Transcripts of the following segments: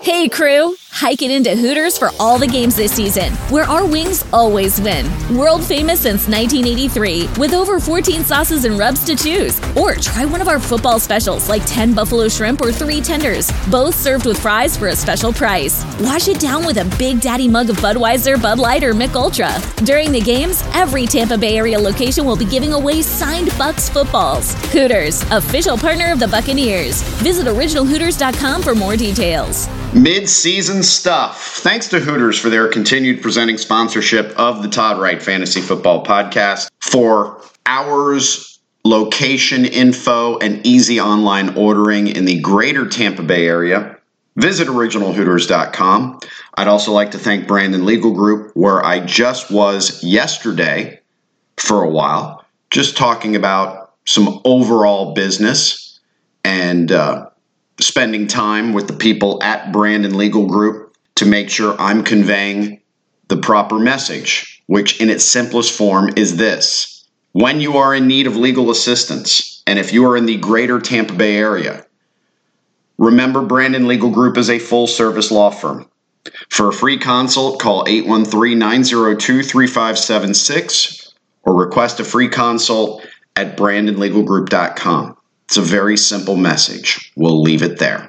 Hey crew, hike it into Hooters for all the games this season, where our wings always win. World famous since 1983, with over 14 sauces and rubs to choose. Or try one of our football specials like 10 buffalo shrimp or 3 tenders, both served with fries for a special price. Wash it down with a Big Daddy mug of Budweiser, Bud Light, or Mick Ultra. During the games, every Tampa Bay area location will be giving away signed Bucs footballs. Hooters, official partner of the Buccaneers. Visit originalhooters.com for more details. Mid-season stuff. Thanks to Hooters for their continued presenting sponsorship of the Todd Wright Fantasy Football Podcast. For hours, location info, and easy online ordering in the greater Tampa Bay area, visit originalhooters.com. I'd also like to thank Brandon Legal Group, where I just was yesterday for a while, just talking about some overall business and spending time with the people at Brandon Legal Group to make sure I'm conveying the proper message, which in its simplest form is this. When you are in need of legal assistance, and if you are in the greater Tampa Bay area, remember Brandon Legal Group is a full-service law firm. For a free consult, call 813-902-3576 or request a free consult at brandonlegalgroup.com. It's a very simple message. We'll leave it there.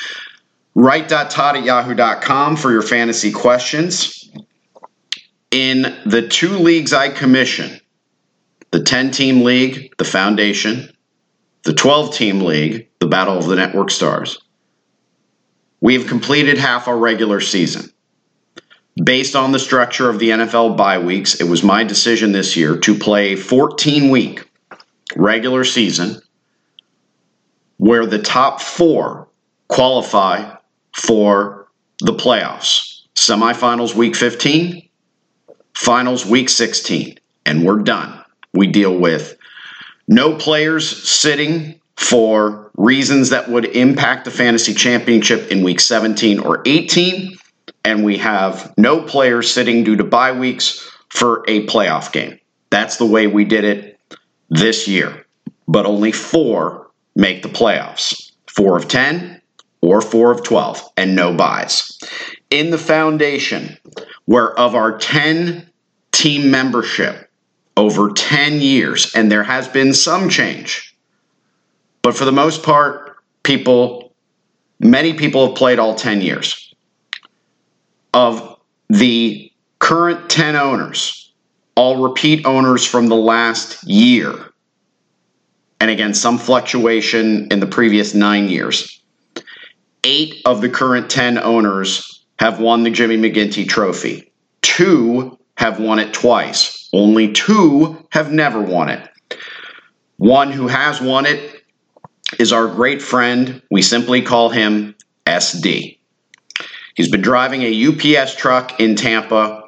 Write.todd@yahoo.com for your fantasy questions. In the 2 leagues I commission, the 10-team league, the Foundation, the 12-team league, the Battle of the Network Stars, we have completed half our regular season. Based on the structure of the NFL bye weeks, it was my decision this year to play a 14-week regular season where the top 4 qualify for the playoffs. Semifinals week 15, finals week 16, and we're done. We deal with no players sitting for reasons that would impact the fantasy championship in week 17 or 18, and we have no players sitting due to bye weeks for a playoff game. That's the way we did it this year, but only 4 make the playoffs. 4 of 10 or 4 of 12, and no buys. In the Foundation, where of our 10-team membership over 10 years, and there has been some change, but for the most part, many people have played all 10 years. Of the current 10 owners, all repeat owners from the last year, and again, some fluctuation in the previous 9 years. 8 of the current 10 owners have won the Jimmy McGinty Trophy. 2 have won it twice. Only 2 have never won it. One who has won it is our great friend. We simply call him SD. He's been driving a UPS truck in Tampa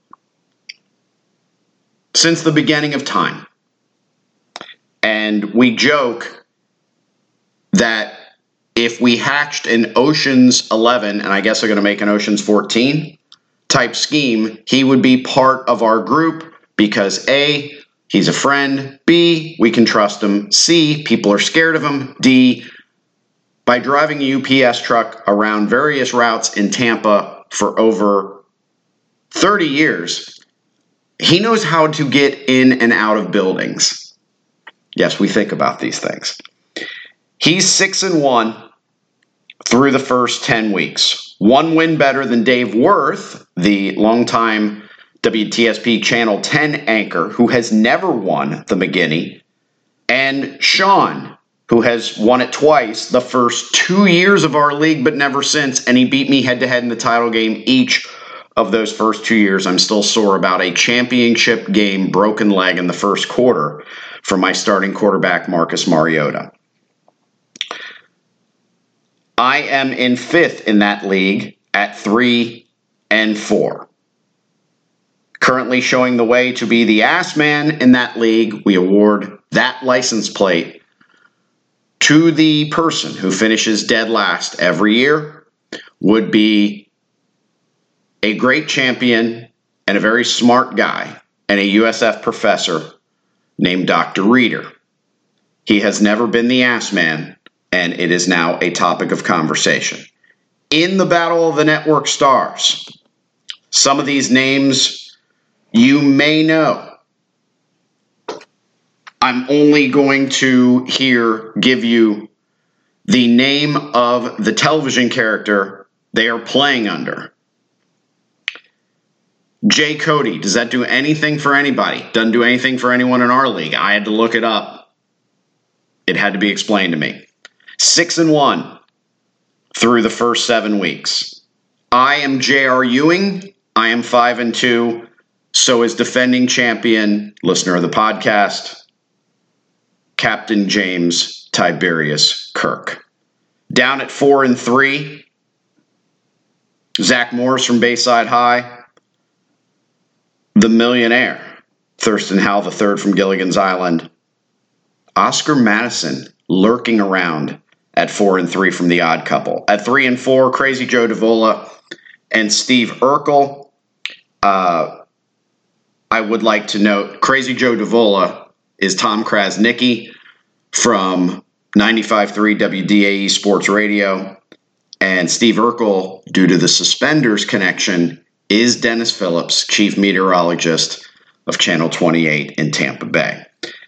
since the beginning of time. And we joke that if we hatched an Ocean's 11, and I guess they're going to make an Ocean's 14 type scheme, he would be part of our group because A, he's a friend, B, we can trust him, C, people are scared of him, D, by driving a UPS truck around various routes in Tampa for over 30 years, he knows how to get in and out of buildings. Yes, we think about these things. He's 6-1 through the first 10 weeks. 1 win better than Dave Worth, the longtime WTSP Channel 10 anchor, who has never won the McGinney, and Sean, who has won it twice the first 2 years of our league, but never since, and he beat me head-to-head in the title game each of those first 2 years. I'm still sore about a championship game broken leg in the first quarter for my starting quarterback, Marcus Mariota. I am in 5th in that league at 3-4. Currently showing the way to be the ass man in that league, we award that license plate to the person who finishes dead last every year. Would be a great champion and a very smart guy and a USF professor named Dr. Reeder. He has never been the ass man, and it is now a topic of conversation. in the Battle of the Network Stars. Some of these names you may know. I'm only going to here give you the name of the television character they are playing under. Jay Cody, does that do anything for anybody? Doesn't do anything for anyone in our league. I had to look it up. It had to be explained to me. 6-1 through the first 7 weeks. I am J.R. Ewing. I am 5-2. So is defending champion, listener of the podcast, Captain James Tiberius Kirk. Down at 4-3, Zach Morris from Bayside High. The Millionaire, Thurston Howell III from Gilligan's Island. Oscar Madison lurking around at 4-3 from The Odd Couple. At 3-4, Crazy Joe Davola and Steve Urkel. I would like to note, Crazy Joe Davola is Tom Krasnicki from 95.3 WDAE Sports Radio. And Steve Urkel, due to the suspenders connection, is Dennis Phillips, chief meteorologist of Channel 28 in Tampa Bay.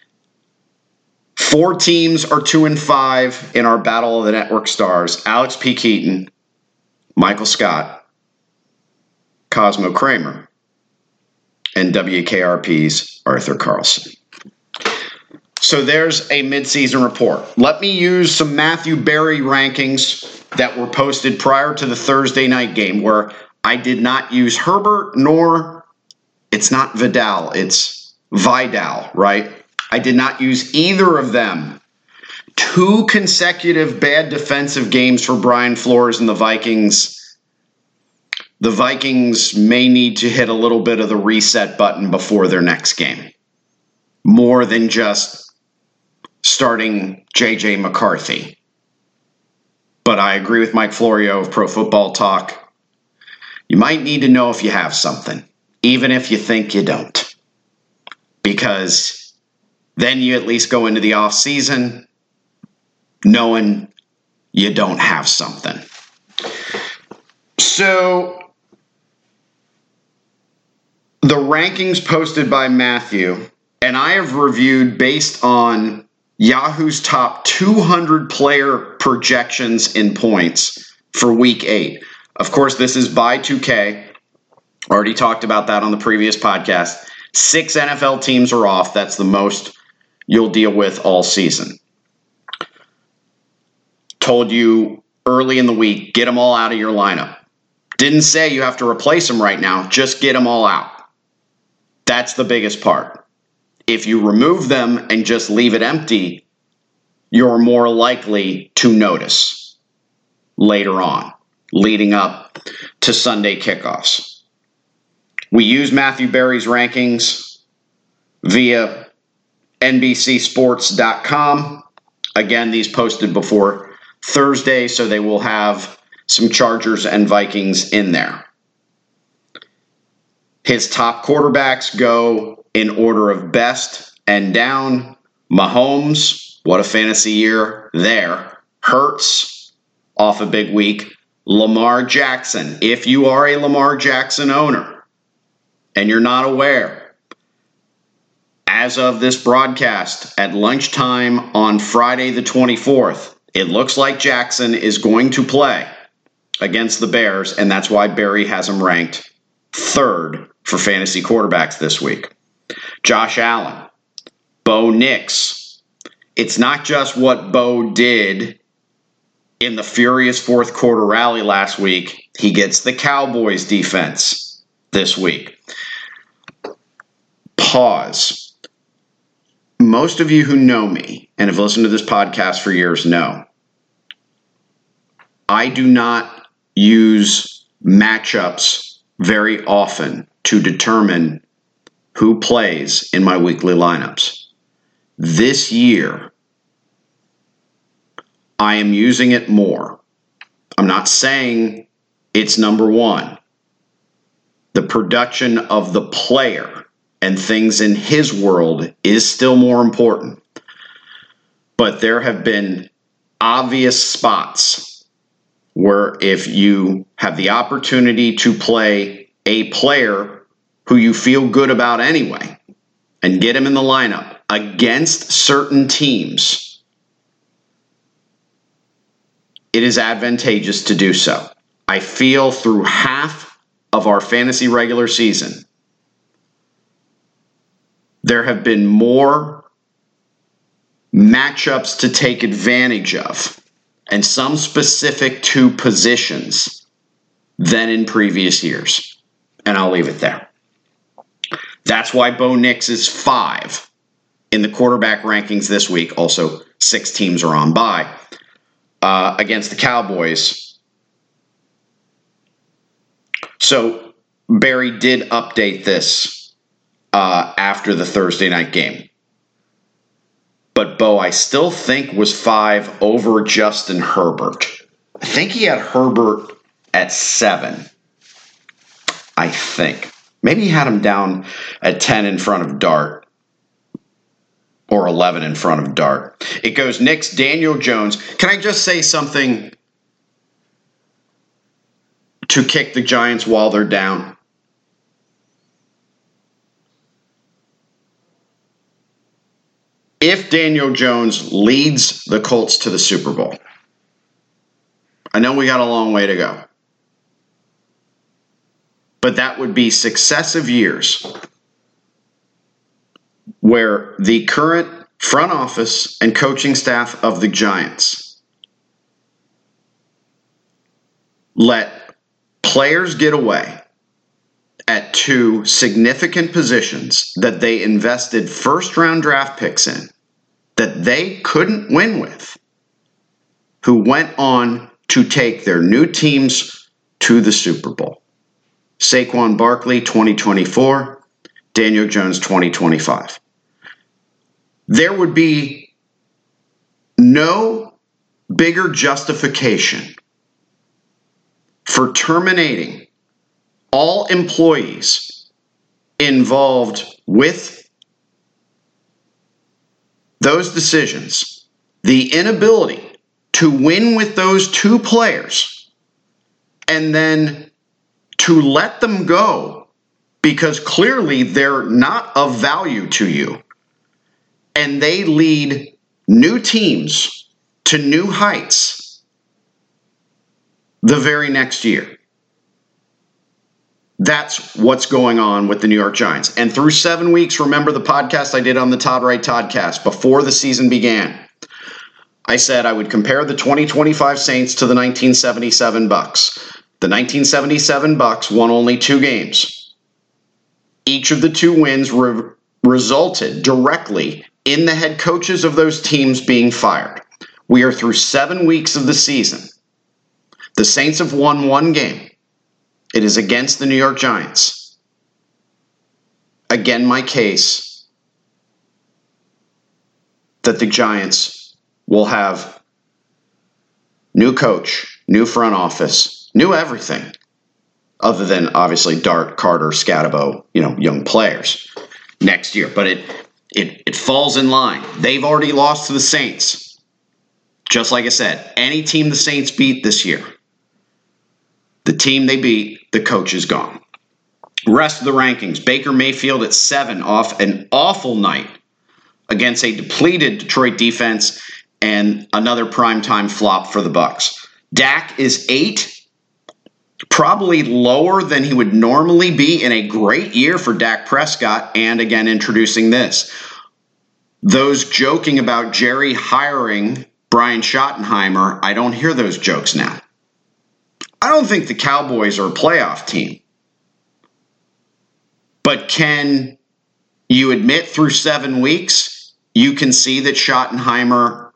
4 teams are 2-5 in our Battle of the Network Stars. Alex P. Keaton, Michael Scott, Cosmo Kramer, and WKRP's Arthur Carlson. So there's a midseason report. Let me use some Matthew Berry rankings that were posted prior to the Thursday night game, where I did not use Herbert, nor it's not Vidal, it's Vidal, right? I did not use either of them. 2 consecutive bad defensive games for Brian Flores and the Vikings. The Vikings may need to hit a little bit of the reset button before their next game. More than just starting J.J. McCarthy. But I agree with Mike Florio of Pro Football Talk. You might need to know if you have something, even if you think you don't. Because then you at least go into the off season knowing you don't have something. So the rankings posted by Matthew, and I have reviewed based on Yahoo's top 200 player projections in points for week 8. Of course, this is by 2K. Already talked about that on the previous podcast. 6 NFL teams are off. That's the most you'll deal with all season. Told you early in the week, get them all out of your lineup. Didn't say you have to replace them right now. Just get them all out. That's the biggest part. If you remove them and just leave it empty, you're more likely to notice later on, leading up to Sunday kickoffs. We use Matthew Berry's rankings via NBCSports.com. Again, these posted before Thursday, so they will have some Chargers and Vikings in there. His top quarterbacks go in order of best and down. Mahomes, what a fantasy year there. Hurts, off a big week. Lamar Jackson, if you are a Lamar Jackson owner and you're not aware, as of this broadcast at lunchtime on Friday the 24th, it looks like Jackson is going to play against the Bears, and that's why Berry has him ranked 3rd for fantasy quarterbacks this week. Josh Allen, Bo Nix. It's not just what Bo did in the furious fourth quarter rally last week. He gets the Cowboys defense this week. Pause. Most of you who know me and have listened to this podcast for years know I do not use matchups very often to determine who plays in my weekly lineups. This year, I am using it more. I'm not saying it's number one. The production of the player and things in his world is still more important. But there have been obvious spots where if you have the opportunity to play a player who you feel good about anyway and get him in the lineup against certain teams, it is advantageous to do so. I feel through half of our fantasy regular season, there have been more matchups to take advantage of, and some specific to positions, than in previous years. And I'll leave it there. That's why Bo Nix is 5 in the quarterback rankings this week. Also, 6 teams are on bye against the Cowboys. So Barry did update this after the Thursday night game. But Bo, I still think, was 5 over Justin Herbert. I think he had Herbert at 7. I think. Maybe he had him down at 10 in front of Dart. Or 11 in front of Dart. It goes Nix, Daniel Jones. Can I just say something to kick the Giants while they're down? If Daniel Jones leads the Colts to the Super Bowl, I know we got a long way to go, but that would be successive years where the current front office and coaching staff of the Giants let players get away at 2 significant positions that they invested first-round draft picks in that they couldn't win with, who went on to take their new teams to the Super Bowl. Saquon Barkley, 2024. Daniel Jones, 2025. There would be no bigger justification for terminating all employees involved with those decisions, the inability to win with those 2 players, and then to let them go because clearly they're not of value to you, and they lead new teams to new heights the very next year. That's what's going on with the New York Giants. And through 7 weeks, remember the podcast I did on the Todd Wright Toddcast before the season began, I said I would compare the 2025 Saints to the 1977 Bucks. The 1977 Bucks won only 2 games. Each of the 2 wins resulted directly in the head coaches of those teams being fired. We are through 7 weeks of the season. The Saints have won 1 game. It is against the New York Giants. Again, my case that the Giants will have new coach, new front office, new everything, other than obviously Dart, Carter, Scatabo, young players next year. But it falls in line. They've already lost to the Saints. Just like I said, any team the Saints beat this year, the team they beat, the coach is gone. Rest of the rankings, Baker Mayfield at 7 off an awful night against a depleted Detroit defense and another primetime flop for the Bucs. Dak is 8, probably lower than he would normally be in a great year for Dak Prescott, and again introducing this. Those joking about Jerry hiring Brian Schottenheimer, I don't hear those jokes now. I don't think the Cowboys are a playoff team. But can you admit through 7 weeks, you can see that Schottenheimer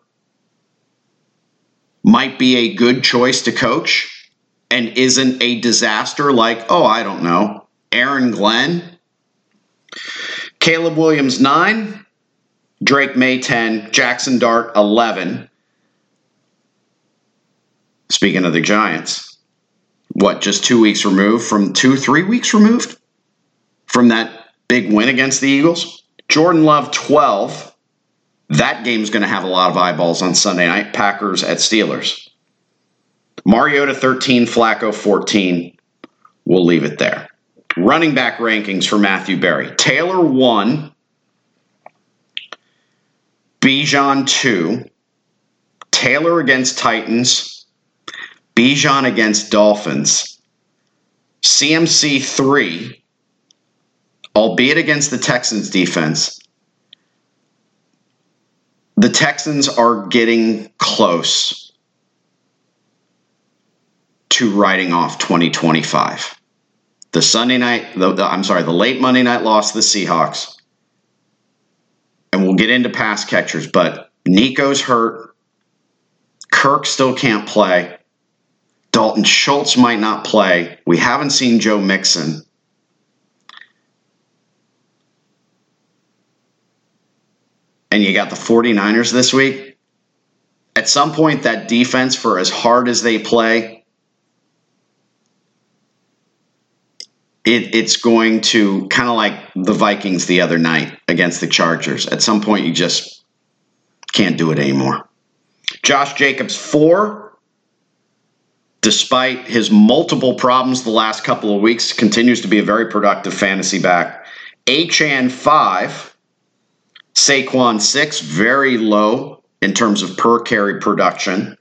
might be a good choice to coach and isn't a disaster like, I don't know, Aaron Glenn? Caleb Williams, 9. Drake May, 10. Jackson Dart, 11. Speaking of the Giants, just 2 weeks removed from 3 weeks removed from that big win against the Eagles? Jordan Love, 12. That game's going to have a lot of eyeballs on Sunday night. Packers at Steelers. Mariota 13, Flacco 14. We'll leave it there. Running back rankings for Matthew Berry. Taylor 1, Bijan 2, Taylor against Titans, Bijan against Dolphins, CMC 3, albeit against the Texans defense. The Texans are getting close to writing off 2025. The late Monday night loss to the Seahawks. And we'll get into pass catchers, but Nico's hurt. Kirk still can't play. Dalton Schultz might not play. We haven't seen Joe Mixon. And you got the 49ers this week. At some point, that defense, for as hard as they play, it's going to, kind of like the Vikings the other night against the Chargers. At some point, you just can't do it anymore. Josh Jacobs, 4. Despite his multiple problems the last couple of weeks, continues to be a very productive fantasy back. Achane, 5. Saquon, 6. Very low in terms of per carry production.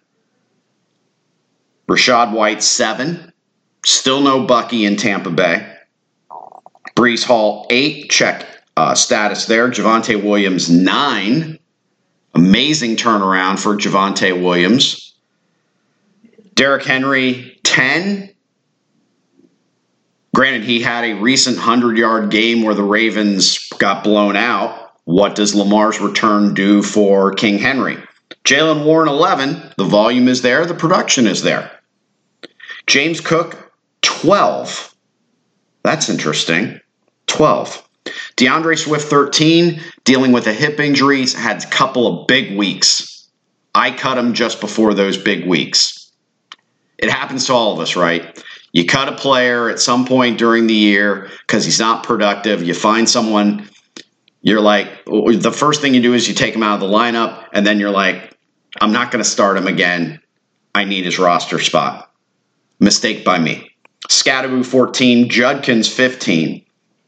Rachaad White, 7. Still no Bucky in Tampa Bay. Breece Hall, 8. Check status there. Javonte Williams, 9. Amazing turnaround for Javonte Williams. Derrick Henry, 10. Granted, he had a recent 100-yard game where the Ravens got blown out. What does Lamar's return do for King Henry? Jaylen Warren, 11. The volume is there. The production is there. James Cook, 12. That's interesting. 12. DeAndre Swift, 13. Dealing with a hip injury. Had a couple of big weeks. I cut him just before those big weeks. It happens to all of us, right? You cut a player at some point during the year because he's not productive. You find someone, you're like, the first thing you do is you take him out of the lineup, and then you're like, I'm not going to start him again. I need his roster spot. Mistake by me. Scatterboo, 14. Judkins, 15.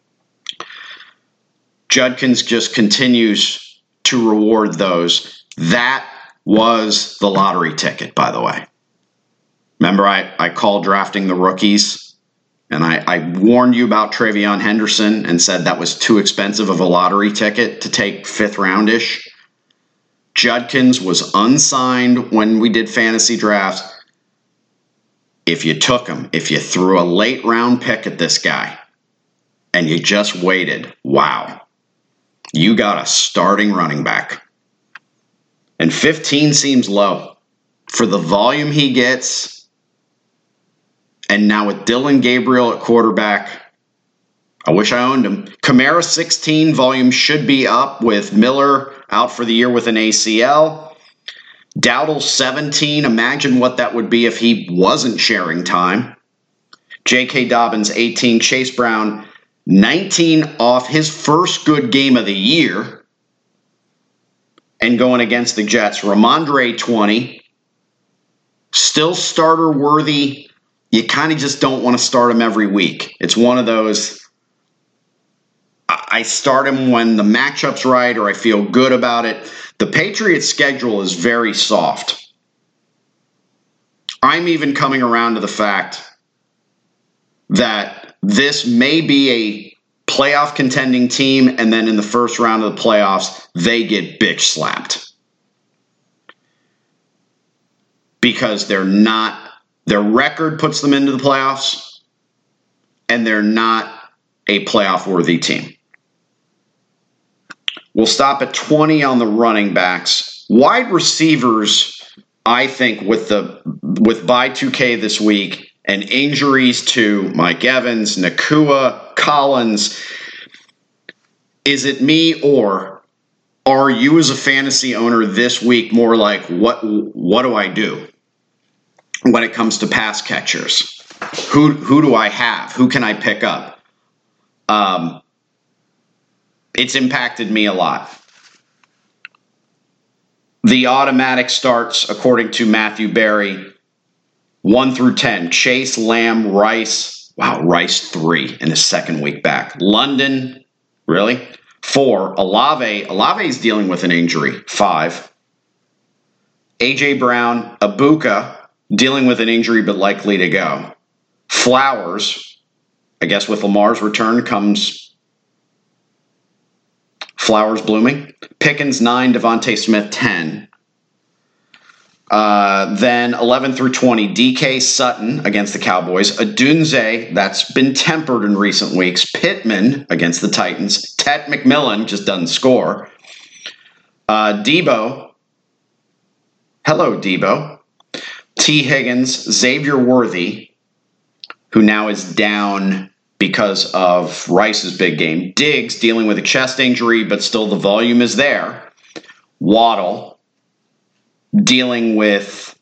Judkins just continues to reward those. That was the lottery ticket, by the way. Remember, I called drafting the rookies, and I warned you about Travion Henderson and said that was too expensive of a lottery ticket to take 5th roundish. Judkins was unsigned when we did fantasy drafts. If you took him, if you threw a late round pick at this guy and you just waited, wow, you got a starting running back. And 15 seems low for the volume he gets. And now with Dylan Gabriel at quarterback, I wish I owned him. Kamara, 16, volume should be up with Miller out for the year with an ACL. Dowdle, 17. Imagine what that would be if he wasn't sharing time. J.K. Dobbins, 18. Chase Brown, 19 off his first good game of the year. And going against the Jets. Ramondre, 20. Still starter worthy. You kind of just don't want to start him every week. It's one of those, I start him when the matchup's right or I feel good about it. The Patriots' schedule is very soft. I'm even coming around to the fact that this may be a playoff contending team, and then in the first round of the playoffs, they get bitch slapped. Because they're not, their record puts them into the playoffs, and they're not a playoff-worthy team. We'll stop at 20 on the running backs. Wide receivers, I think, with bye 2K this week and injuries to Mike Evans, Nakua, Collins, is it me, or are you as a fantasy owner this week more like, what do I do when it comes to pass catchers? Who do I have? Who can I pick up? It's impacted me a lot. The automatic starts, according to Matthew Berry, 1 through 10, Chase, Lamb, Rice. Wow, Rice 3 in his second week back. London, really? 4, Olave. Olave's dealing with an injury. 5. A.J. Brown, Ibuka, dealing with an injury but likely to go. Flowers, I guess with Lamar's return comes flowers blooming. Pickens 9, Devontae Smith 10. Then 11 through 20, DK Sutton against the Cowboys. Odunze, that's been tempered in recent weeks. Pittman against the Titans. Tet McMillan just doesn't score. Debo. Hello, Debo. T. Higgins, Xavier Worthy, who now is down because of Rice's big game. Diggs dealing with a chest injury, but still the volume is there. Waddle dealing with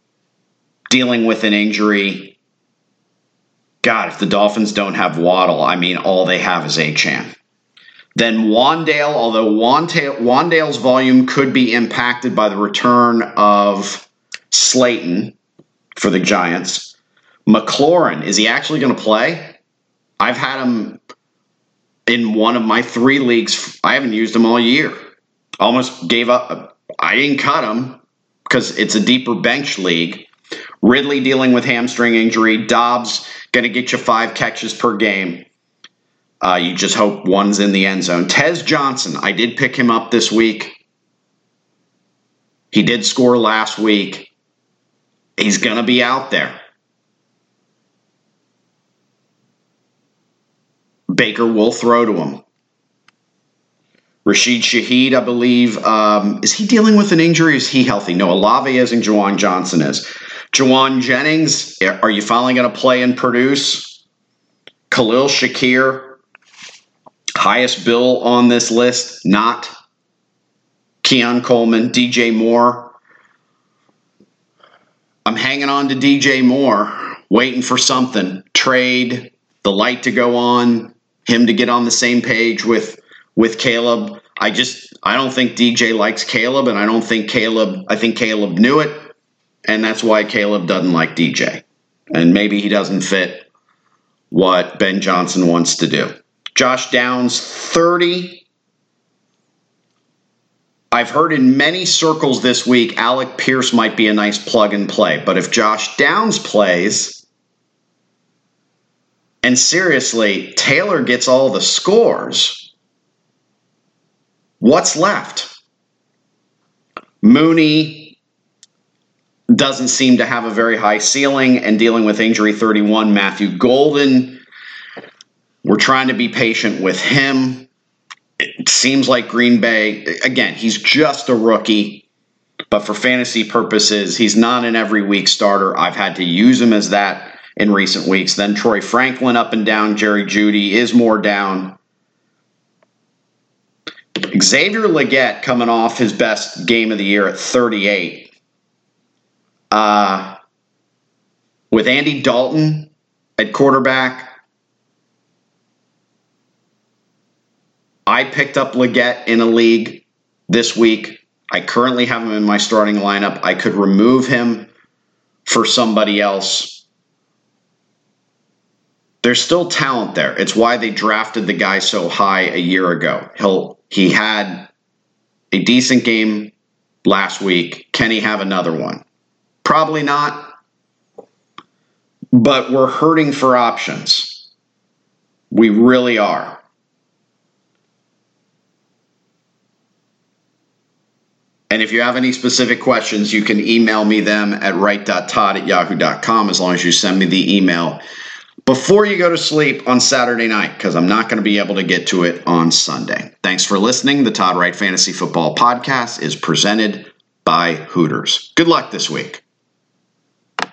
an injury. God, if the Dolphins don't have Waddle, I mean, all they have is Achane. Then Wandale, although Wandale's volume could be impacted by the return of Slayton for the Giants. McLaurin, is he actually going to play? I've had him in one of my 3 leagues. I haven't used him all year. Almost gave up. I didn't cut him because it's a deeper bench league. Ridley dealing with hamstring injury. Dobbs going to get you 5 catches per game. You just hope one's in the end zone. Tez Johnson, I did pick him up this week. He did score last week. He's going to be out there. Baker will throw to him. Rashid Shaheed, I believe, is he dealing with an injury? Is he healthy? No, Olave is and Juwan Johnson is. Juwan Jennings, are you finally going to play and produce? Khalil Shakir, highest bill on this list, not. Keon Coleman, DJ Moore. I'm hanging on to DJ Moore, waiting for something. Trade, the light to go on, him to get on the same page with Caleb. I don't think DJ likes Caleb, and I think Caleb knew it, and that's why Caleb doesn't like DJ. And maybe he doesn't fit what Ben Johnson wants to do. Josh Downs, 30. I've heard in many circles this week, Alec Pierce might be a nice plug and play. But if Josh Downs plays, and seriously, Taylor gets all the scores, what's left? Mooney doesn't seem to have a very high ceiling and dealing with injury. 31, Matthew Golden. We're trying to be patient with him. It seems like Green Bay, again, he's just a rookie, but for fantasy purposes, he's not an every week starter. I've had to use him as that in recent weeks. Then Troy Franklin up and down. Jerry Jeudy is more down. Xavier Legette coming off his best game of the year at 38. With Andy Dalton at quarterback, I picked up Legette in a league this week. I currently have him in my starting lineup. I could remove him for somebody else. There's still talent there. It's why they drafted the guy so high a year ago. He had a decent game last week. Can he have another one? Probably not. But we're hurting for options. We really are. And if you have any specific questions, you can email me them at right.todd@yahoo.com as long as you send me the email before you go to sleep on Saturday night, because I'm not going to be able to get to it on Sunday. Thanks for listening. The Todd Wright Fantasy Football Podcast is presented by Hooters. Good luck this week.